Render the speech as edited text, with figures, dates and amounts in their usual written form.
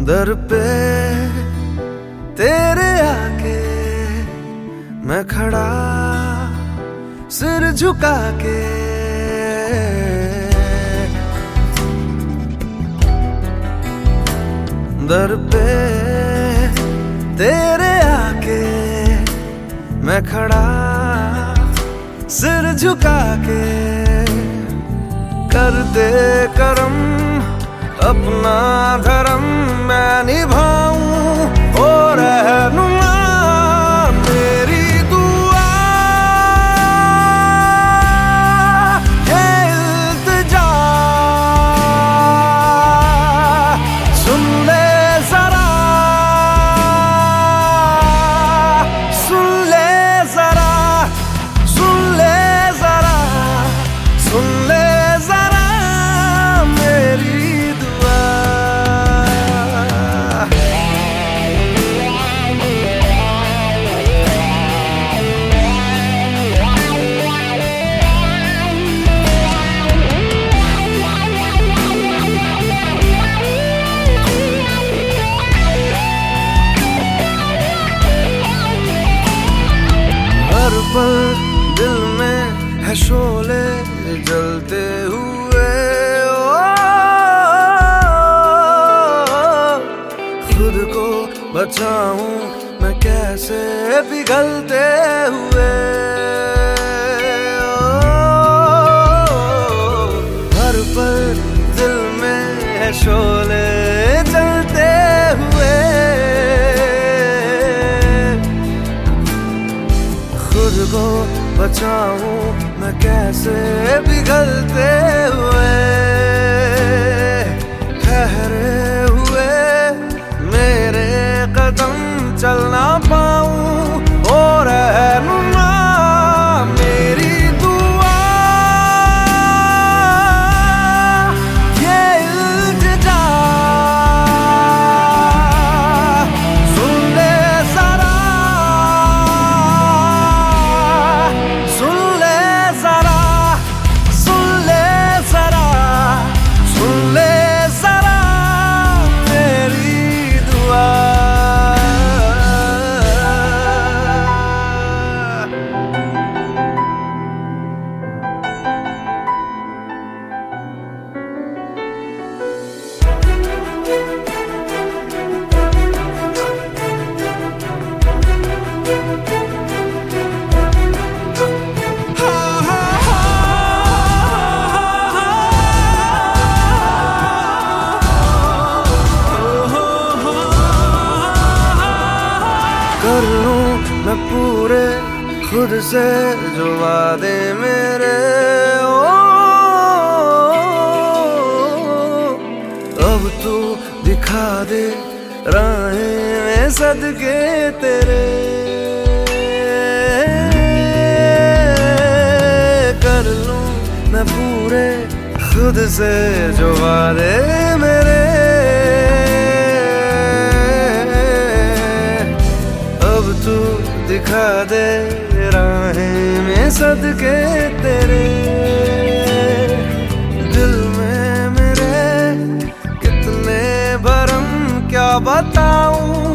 दर पे तेरे आके मैं खड़ा सिर झुका के, दर पे तेरे आके मैं खड़ा सिर झुका के, कर दे करम अपना धर्म मैं निभाऊं ओ रहनुमा मेरी दुआ है इल्तिजा, सुन ले जरा सुन ले जरा सुन ले जरा सुन ले जरा मेरी पर दिल में है शोले जलते हुए, खुद को बचाऊं मैं कैसे पिघलते हुए, हर पल दिल में है शोले जलते हुए, खुद को बचाऊं मैं कैसे पिघलते हुए, ठहरे हुए मेरे कदम चल ना पाऊं ओ रहनुमा मेरी दुआ ये इल्तिजा, सुन ले जरा कर लूं मैं पूरे खुद से जो वादे मेरे, अब तू दिखा दे राहें सदके तेरे, कर लूं मैं पूरे खुद से जो वादे मेरे, तू दिखा दे राहें में सदके तेरे, दिल में मेरे कितने भरम क्या बताऊं